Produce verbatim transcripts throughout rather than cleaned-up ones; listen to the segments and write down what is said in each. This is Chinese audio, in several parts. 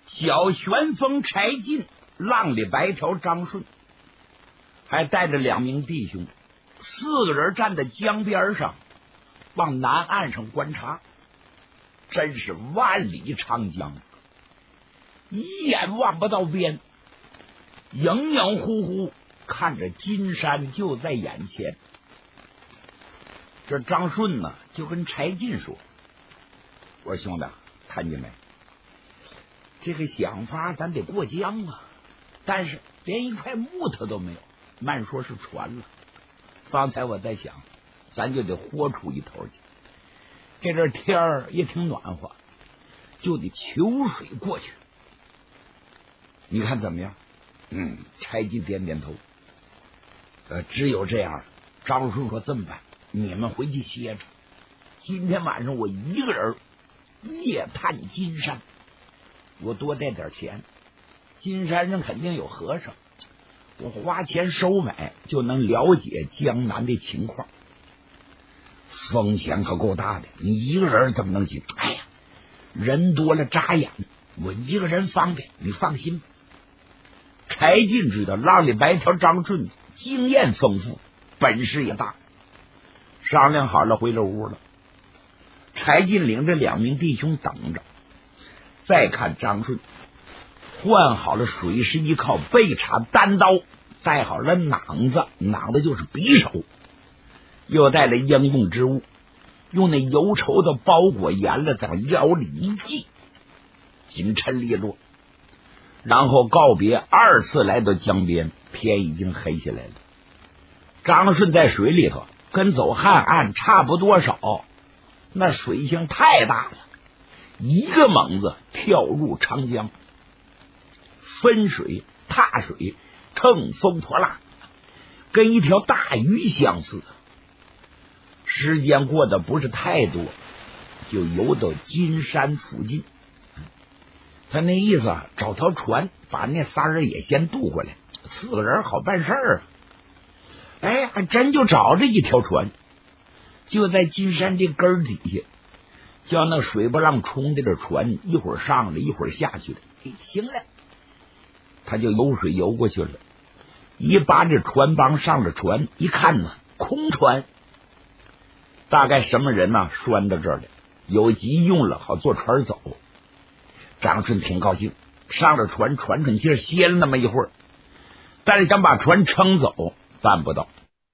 小旋风柴进、浪里白条张顺，还带着两名弟兄，四个人站在江边上，往南岸上观察。真是万里长江，一眼望不到边，影影乎乎，看着金山就在眼前。这张顺呢，就跟柴进说：“我说兄弟，看见没？这个想法咱得过江啊，但是连一块木头都没有，慢说是船了。方才我在想，咱就得豁出一头去。这阵天儿也挺暖和，就得求水过去。你看怎么样？”嗯，柴进点点头。呃，只有这样。张顺说：“这么办，你们回去歇着。今天晚上我一个人夜探金山，我多带点钱。金山上肯定有和尚，我花钱收买，就能了解江南的情况。风险可够大的，你一个人怎么能行？哎呀，人多了扎眼，我一个人方便，你放心吧。”柴进知道浪里白条张顺经验丰富，本事也大，商量好了回了屋了。柴进领着两名弟兄等着。再看张顺换好了水师一靠，背插单刀，带好了榔子，榔子就是匕首，又带了应用之物，用那油绸子包裹严了，在腰里一系，紧抻利落。然后告别，二次来到江边，天已经黑下来了。张顺在水里头跟走汉岸差不多少，那水性太大了，一个猛子跳入长江，分水踏水，乘风破浪，跟一条大鱼相似。时间过得不是太多，就游到金山附近。他那意思啊，找条船把那仨人也先渡过来，四个人好办事儿啊。哎，还真就找着一条船，就在金山这根儿底下，叫那水波浪冲的这船一会儿上来一会儿下去的。哎，行了，他就游水游过去了，一扒这船帮上了船，一看呢，空船，大概什么人呢拴到这儿了，有急用了，好坐船走。张顺挺高兴，上了船，喘喘气儿，歇了那么一会儿，但是想把船撑走，办不到。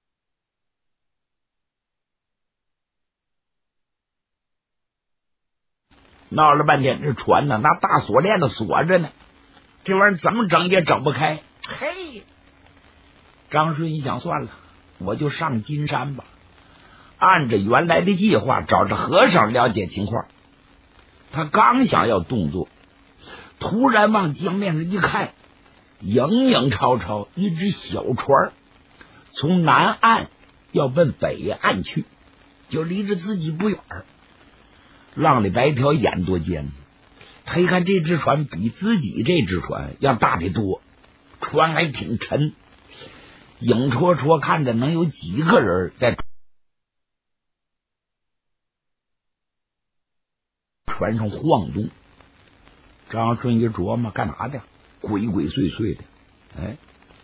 闹了半天，这船呢，拿大锁链子锁着呢，这玩意儿怎么整也整不开。嘿，张顺一想，算了，我就上金山吧，按着原来的计划，找着和尚了解情况。他刚想要动作，突然往江面上一看，影影绰绰一只小船从南岸要奔北岸去，就离着自己不远。浪里白条眼多尖，他一看这只船比自己这只船要大得多，船还挺沉，影绰绰看着能有几个人在船上晃动。张顺一琢磨，干嘛的？鬼鬼祟祟的。哎，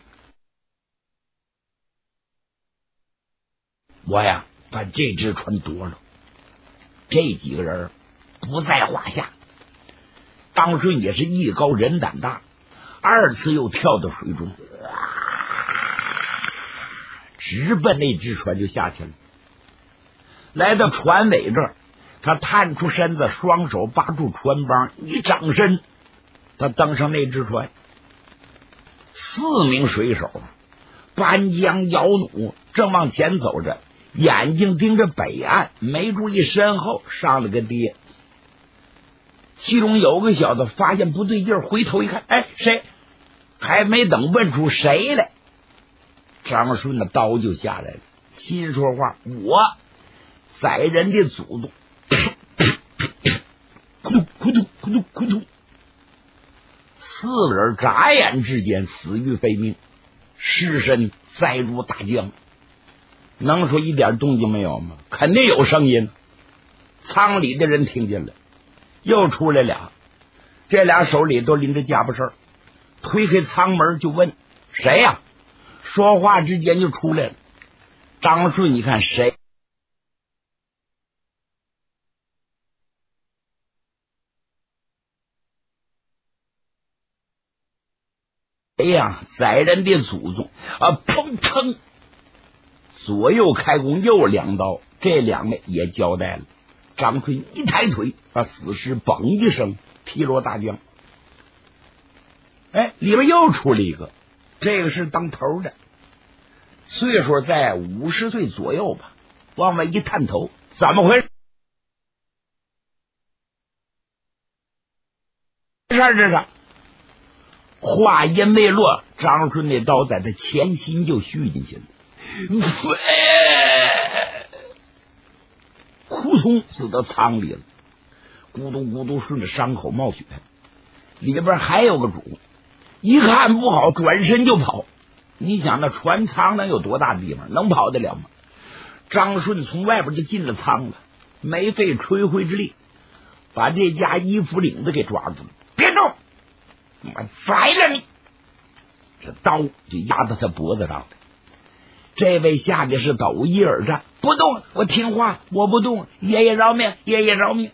我呀把这只船夺了，这几个人不在话下。张顺也是艺高人胆大，二次又跳到水中，直奔那只船就下去了。来到船尾这儿，他探出身子，双手扒住船帮，一掌身，他登上那只船。四名水手搬桨摇弩，正往前走着，眼睛盯着北岸，没注意身后上了个跌。其中有个小子发现不对劲，回头一看，哎，谁？还没等问出谁来，张顺的刀就下来了，心说话：我宰人的祖宗！咕嘟咕嘟咕嘟咕嘟，四个人眨眼之间死于非命，尸身栽入大江。能说一点动静没有吗？肯定有声音。舱里的人听见了，又出来俩， 这俩手里都拎着家伙事儿，推开舱门就问谁呀、啊？说话之间就出来了。张顺一看谁哎呀，宰人的祖宗啊！砰砰，左右开弓，又两刀，这两个也交代了。张顺一抬腿，把死尸嘣一声劈落大江。哎，里边又出了一个，这个是当头的，岁数在五十岁左右吧。往外一探头，怎么回事？这是话音未落，张顺那刀在他前心就续进去了，扑通死到舱里了，咕嘟咕嘟顺着伤口冒血。里边还有个主，一看不好，转身就跑。你想那船舱能有多大地方，能跑得了吗？张顺从外边就进了舱了，没费吹灰之力，把这家衣服领子给抓住了。别动！我宰了你！这刀就压到他脖子上了。这位下的是抖衣而战，不动，我听话，我不动，爷爷饶命，爷爷饶命。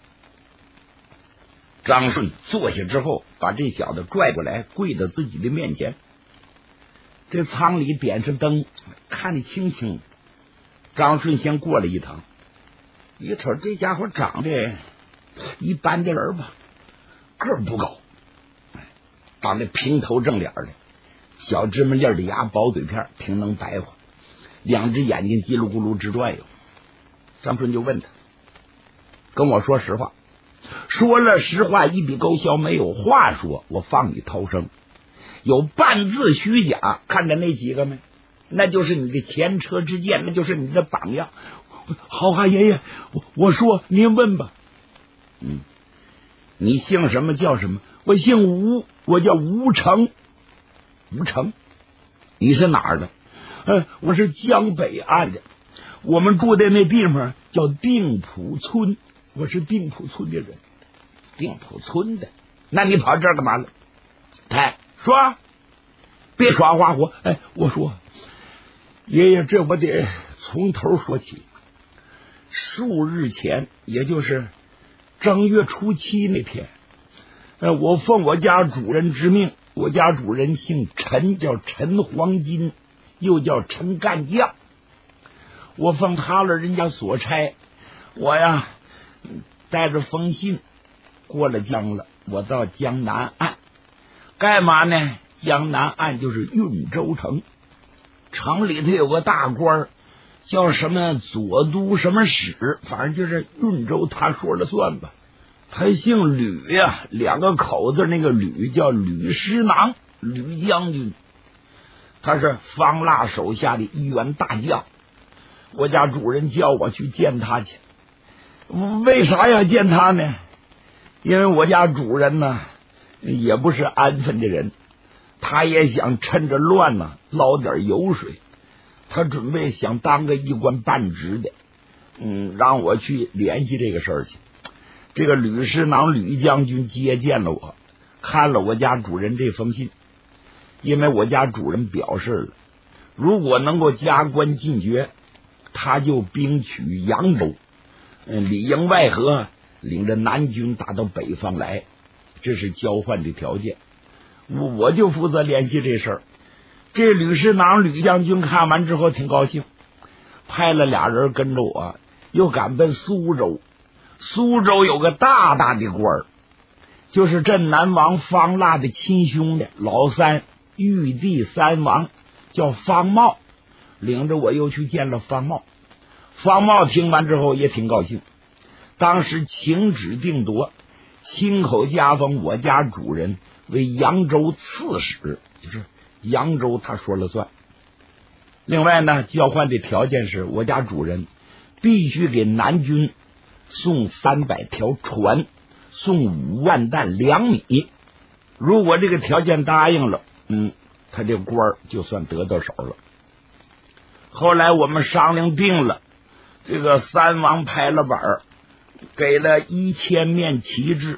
张顺坐下之后，把这小子拽过来，跪到自己的面前。这舱里点上灯，看得清清。张顺先过了一趟，一瞅这家伙长得一般的人吧，个儿不高，长得平头正脸的，小芝麻粒的牙，薄嘴片，挺能白话，两只眼睛叽噜咕噜直转悠。张顺就问他，跟我说实话，说了实话一笔勾销，没有话说，我放你逃生。有半字虚假，看见那几个没？那就是你的前车之鉴，那就是你的榜样。好啊，爷爷，我我说您问吧。嗯，你姓什么叫什么？我姓吴，我叫吴成。吴成，你是哪儿的？呃，我是江北岸的，我们住的那地方叫定浦村，我是定浦村的人。定浦村的，那你跑这儿干嘛了？哎，说，别耍花活。哎，我说，爷爷，这我得从头说起。数日前，也就是正月初七那天，呃，我奉我家主人之命，我家主人姓陈，叫陈黄金，又叫陈干将。我奉他了人家所差，我呀带着封信过了江了，我到江南岸干嘛呢？江南岸就是运州城，城里头有个大官叫什么左都什么使，反正就是运州他说了算吧。他姓吕呀、啊，两个口字，那个吕叫吕师囊，吕将军，他是方腊手下的一员大将。我家主人叫我去见他去，为啥要见他呢？因为我家主人呢也不是安分的人，他也想趁着乱呢捞点油水，他准备想当个一官半职的，嗯，让我去联系这个事儿去。这个吕师囊吕将军接见了我，看了我家主人这封信，因为我家主人表示了，如果能够加官进爵，他就兵取扬州，嗯，里应外合，领着南军打到北方来，这是交换的条件。我我就负责联系这事儿。这吕师囊吕将军看完之后挺高兴，派了俩人跟着我，又赶奔苏州。苏州有个大大的官儿，就是镇南王方腊的亲兄弟，老三玉帝三王，叫方茂，领着我又去见了方茂。方茂听完之后也挺高兴，当时请旨定夺，亲口加封我家主人为扬州刺史，就是扬州他说了算。另外呢，交换的条件是我家主人必须给南军送三百条船，送五万担粮米。如果这个条件答应了，嗯，他这官儿就算得到手了。后来我们商量定了，这个三王拍了板儿，给了一千面旗帜，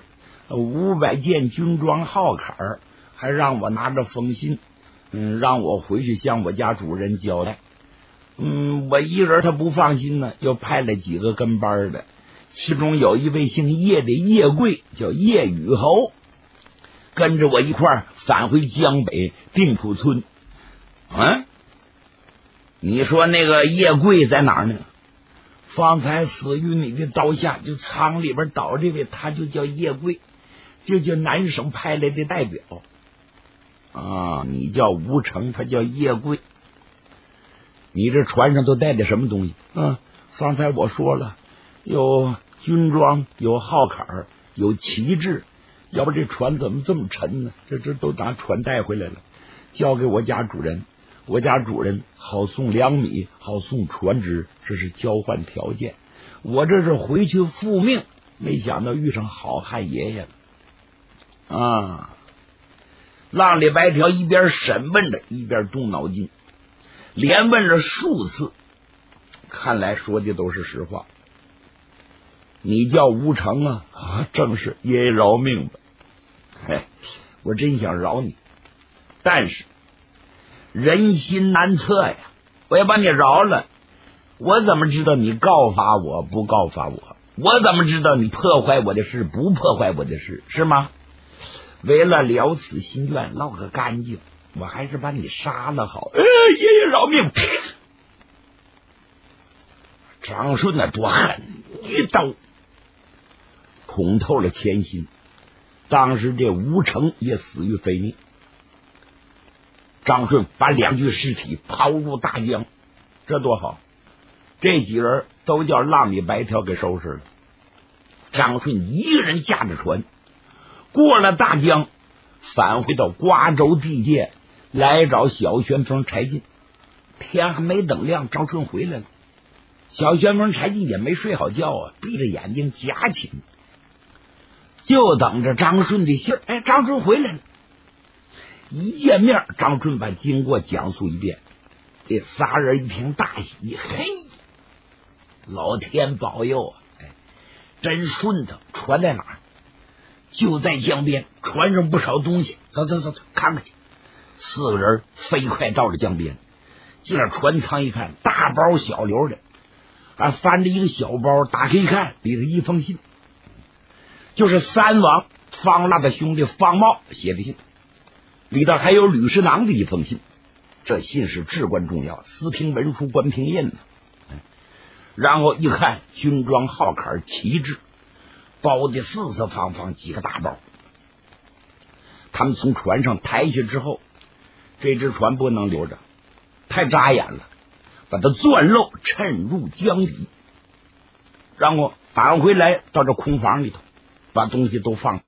五百件军装号坎，还让我拿着封信，嗯，让我回去向我家主人交代。嗯，我一人他不放心呢，又派了几个跟班的，其中有一位姓叶的叶贵，叫叶雨侯，跟着我一块儿返回江北定浦村。嗯，你说那个叶贵在哪儿呢？方才死于你的刀下，就仓里边倒这位，他就叫叶贵，这就南省派来的代表啊。你叫吴成，他叫叶贵。你这船上都带的什么东西？嗯，方才我说了，有军装，有号坎，有旗帜。要不这船怎么这么沉呢？这这都拿船带回来了，交给我家主人。我家主人好送粮米，好送船只，这是交换条件。我这是回去复命，没想到遇上好汉爷爷了啊！浪里白条一边审问着，一边动脑筋，连问了数次，看来说的都是实话。你叫吴成啊？啊，正是，爷爷饶命吧。嘿，我真想饶你，但是人心难测呀。我要把你饶了，我怎么知道你告发我不告发我？我怎么知道你破坏我的事不破坏我的事？是吗？为了了此心愿，落个干净，我还是把你杀了好。呃，爷爷饶命！张顺那多狠，一刀捅透了铅心。当时这吴成也死于非命。张顺把两具尸体抛入大江，这多好！这几人都叫浪里白条给收拾了。张顺一个人驾着船过了大江，返回到瓜州地界，来找小旋风柴进。天还没等亮，张顺回来了。小旋风柴进也没睡好觉啊，闭着眼睛夹寝，就等着张顺的信儿。哎，张顺回来了，一见面，张顺把经过讲述一遍。这仨人一听大喜，嘿，老天保佑啊！哎，真顺当。船在哪儿？就在江边，船上不少东西。走走走走，看看去。四个人飞快到了江边，进了船舱一看，大包小流的，啊，翻着一个小包，打开一看，里头一封信，就是三王方腊的兄弟方茂写的信，里头还有吕师囊的一封信。这信是至关重要，司听文书关凭印呢。然后一看，军装号坎旗帜包的四四方方几个大包。他们从船上抬下之后，这只船不能留着，太扎眼了，把它钻漏沉入江底，然后返回来到这空房里头，把东西都放。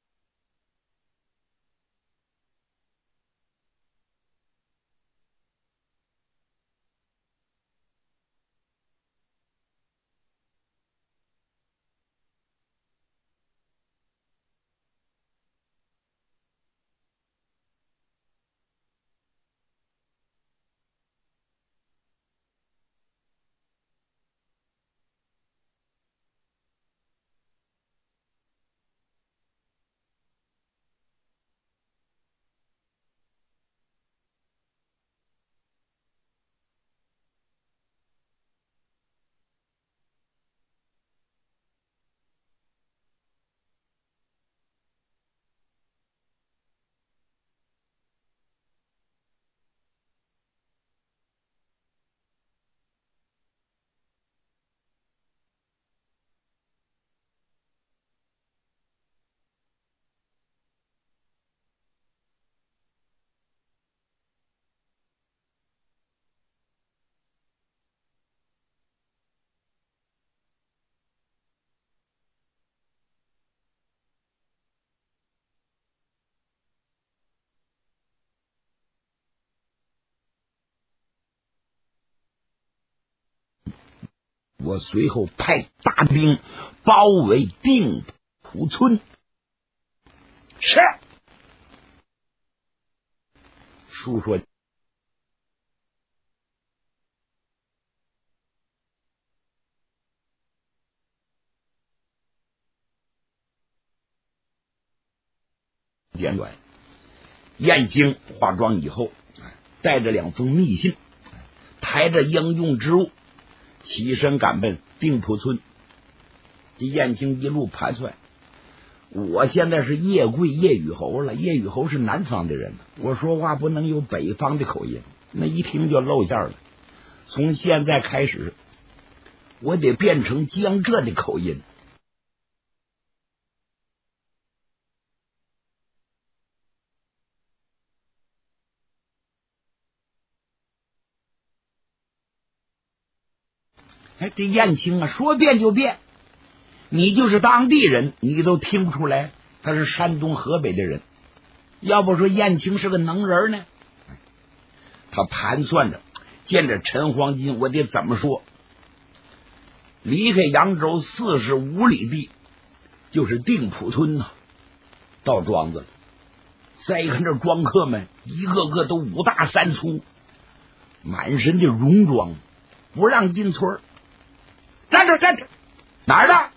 我随后派大兵包围定浦村。是，书说言远。燕青化妆以后，带着两封密信，抬着应用之物，起身赶奔定浦村。这燕青一路盘算，我现在是叶贵叶雨侯了，叶雨侯是南方的人，我说话不能有北方的口音，那一听就露馅了。从现在开始，我得变成江浙的口音。哎，这燕青啊，说变就变。你就是当地人，你都听不出来他是山东河北的人。要不说燕青是个能人呢？他盘算着，见着陈黄金，我得怎么说？离开扬州四十五里地，就是定浦村呐、啊。到庄子了，再一看这庄客们，一个个都五大三粗，满身的戎装，不让进村。站着站着，哪儿的？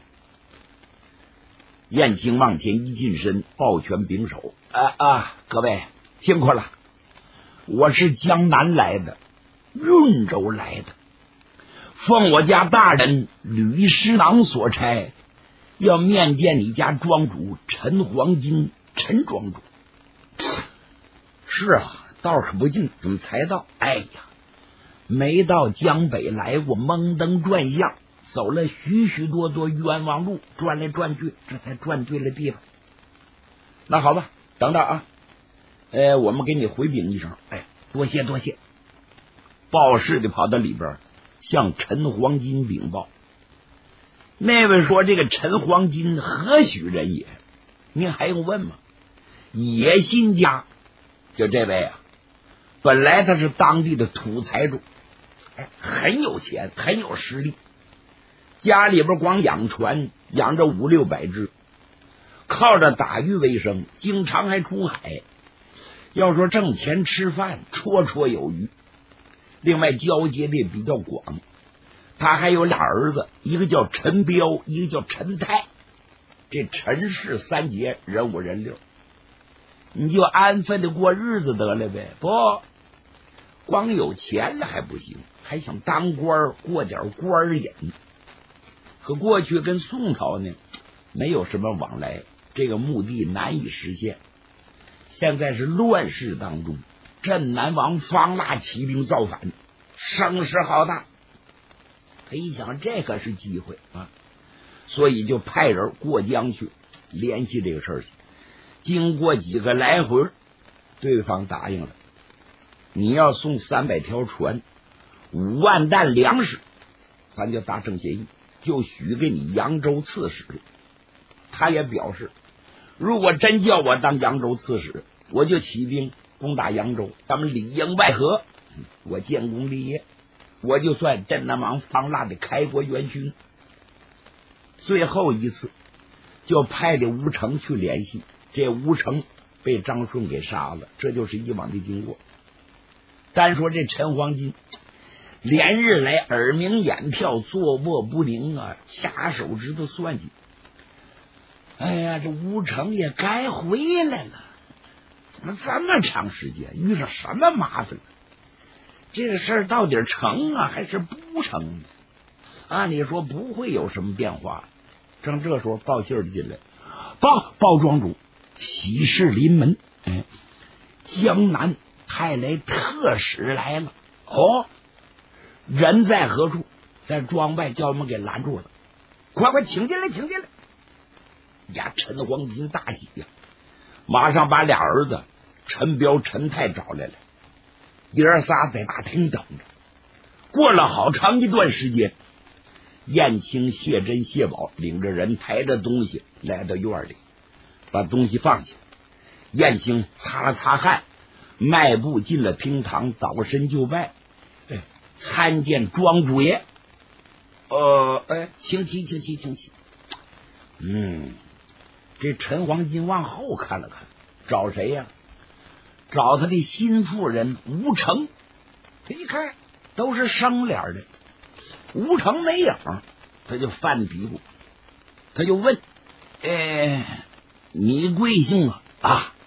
燕青往前一近身，抱拳拱手：“啊啊，各位辛苦了，我是江南来的，润州来的，奉我家大人吕师郎所差，要面见你家庄主陈黄金，陈庄主。”是啊，道可不近，怎么才到？哎呀，没到江北来过，蒙登转向。走了许许多多冤枉路，转来转去，这才转对了地方。那好吧，等等啊，呃，我们给你回禀一声，哎，多谢多谢。报事的跑到里边，向陈黄金禀报。那位说：“这个陈黄金何许人也？”您还用问吗？野心家，就这位啊，本来他是当地的土财主，哎，很有钱，很有实力。家里边光养船，养着五六百只，靠着打鱼为生，经常还出海。要说挣钱吃饭，绰绰有余。另外交接的比较广，他还有俩儿子，一个叫陈彪，一个叫陈泰。这陈氏三杰人五人六，你就安分的过日子得了呗。不，光有钱了还不行，还想当官过点官瘾。可过去跟宋朝呢没有什么往来，这个目的难以实现。现在是乱世当中，镇南王方腊起兵造反，声势浩大。他一想，这可是机会啊，所以就派人过江去联系这个事儿去。经过几个来回，对方答应了，你要送三百条船，五万担粮食，咱就达成协议，就许给你扬州刺史。他也表示，如果真叫我当扬州刺史，我就起兵攻打扬州，咱们里应外合，我建功立业，我就算镇南王方腊的开国元勋。最后一次就派的吴成去联系，这吴成被张顺给杀了，这就是以往的经过。单说这陈黄金连日来耳鸣眼跳，坐卧不宁啊，掐手指头算计。哎呀，这吴成也该回来了，怎么这么长时间，遇上什么麻烦了？这个事儿到底成啊还是不成？按理说不会有什么变化。正这时候报信儿进来，报报庄主，喜事临门，哎，江南派来特使来了。哦，人在何处？在庄外，叫我们给拦住了。快快请进来，请进来！呀，陈黄金大喜呀，马上把俩儿子陈彪、陈泰找来了。爷儿仨在大厅等着。过了好长一段时间，燕青、谢珍、谢宝领着人抬着东西来到院里，把东西放下。燕青擦了擦汗，迈步进了厅堂，倒身就拜。哎，参见庄主爷。呃，哎，请起，请起，请起。嗯，这陈黄金往后看了看，找谁呀？找他的新妇人吴成。一看都是生脸的，吴成没影，他就犯嘀咕，他就问：“哎，你贵姓啊？”啊，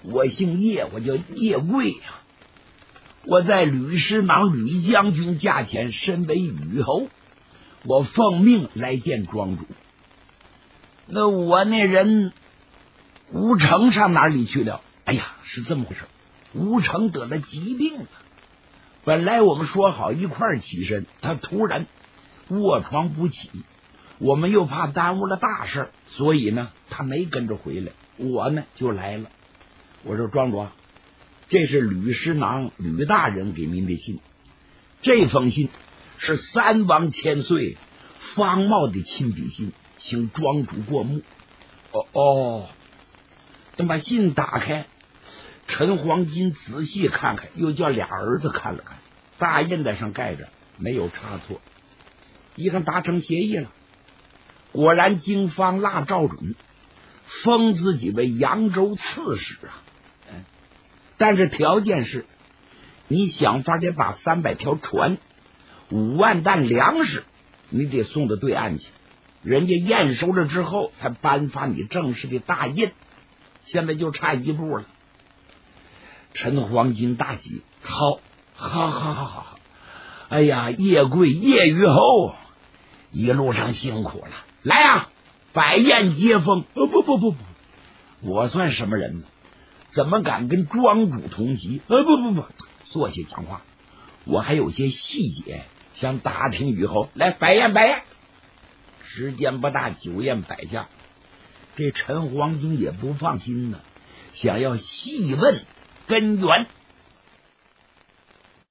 我姓叶，我叫叶贵呀、啊。我在吕师囊吕将军驾前身为虞侯，我奉命来见庄主。那我那人吴成上哪里去了？哎呀，是这么回事，吴成得了疾病了。本来我们说好一块儿起身，他突然卧床不起，我们又怕耽误了大事，所以呢，他没跟着回来。我呢就来了。我说庄主，这是吕师囊吕大人给您的信，这封信是三王千岁方茂的亲笔信，请庄主过目。哦哦，等把信打开，陈黄金仔细看看，又叫俩儿子看了看，大印在上盖着，没有差错，一看达成协议了。果然经方腊赵准封自己为扬州刺史啊，嗯，但是条件是你想法得把三百条船、五万担粮食你得送到对岸去，人家验收了之后才颁发你正式的大印，现在就差一步了。陈黄金大喜，好，好，好，好，好，哎呀，叶贵叶虞侯一路上辛苦了，来啊，摆宴接风。呃，不不不不，我算什么人呢？怎么敢跟庄主同席？呃，不不不，坐下讲话，我还有些细节想打听虞侯。来，摆宴摆宴。时间不大，酒宴摆下，这陈黄金也不放心呢，想要细问根源。